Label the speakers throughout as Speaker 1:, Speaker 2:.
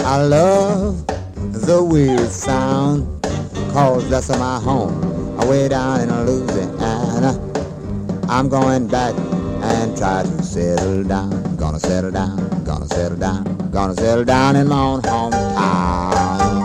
Speaker 1: I love the weird sound, 'cause that's my home, way down in Louisiana. I'm going back and try to settle down. Gonna settle down, gonna settle down, gonna settle down in my own hometown.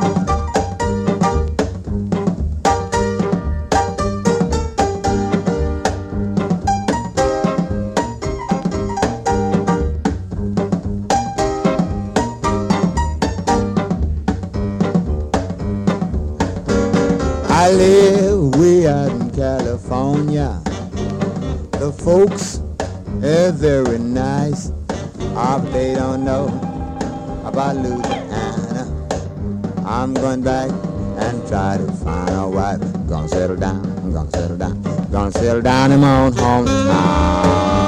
Speaker 1: I live way out in California. The folks are very nice. But they don't know about Louisiana. I'm going back and try to find a wife. Gonna settle down, gonna settle down, gonna settle down in my own hometown.